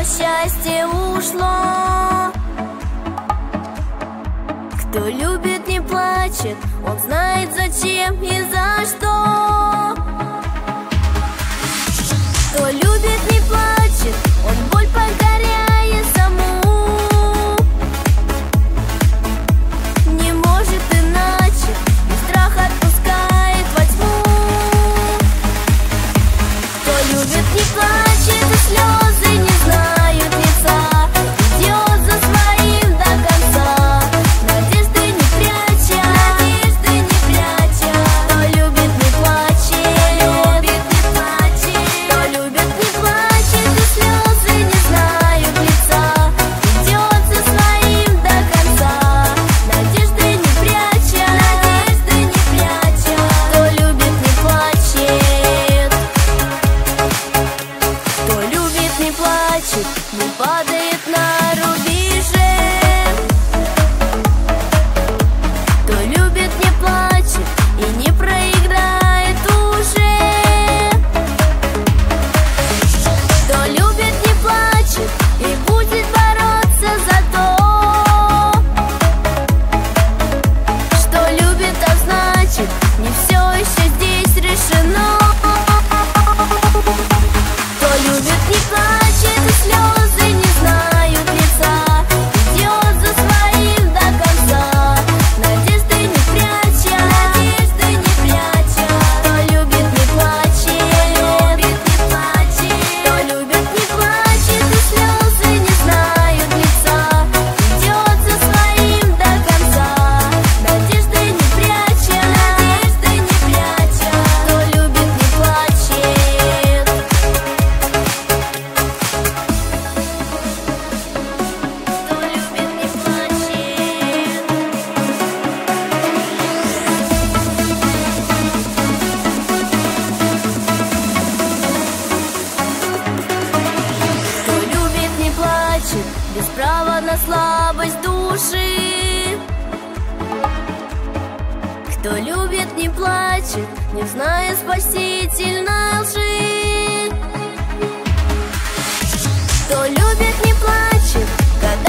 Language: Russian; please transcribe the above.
счастье ушло. Кто любит, не плачет, он знает зачем и за что. Кто любит, не плачет, он боль покоряет саму. Не может иначе, и страх отпускает во тьму. Кто любит, не плачет, и слезы не знают лица, идет за своим до конца, надежды не пряча, надежды не пряча. Кто любит, не плачет, любит, не плачет. Кто любит, не плачет, и слезы не знают лица, идет за своим до конца, надежды не пряча, надежды не пряча. Кто любит, не плачет. Кто любит, не плачет, не падает на рубеже. Кто любит, не плачет и не проиграет уже. Кто любит, не плачет и будет бороться за то, что любит, а значит, не все еще здесь решено. Кто любит, не плачет, и слезы не знают лица, идет за своим до конца, надежды не пряча, надежды не пряча. Кто любит, не плачет, любит, не плачет. Кто любит, не плачет, и слезы не знают лица, идет за своим до конца, надежды не пряча, надежды не пряча. Кто любит, не плачет. Кто любит, не плачет. Кто любит, не плачет, без права на слабость души. Кто любит, не плачет, не зная спасительной лжи. Кто любит, не плачет, когда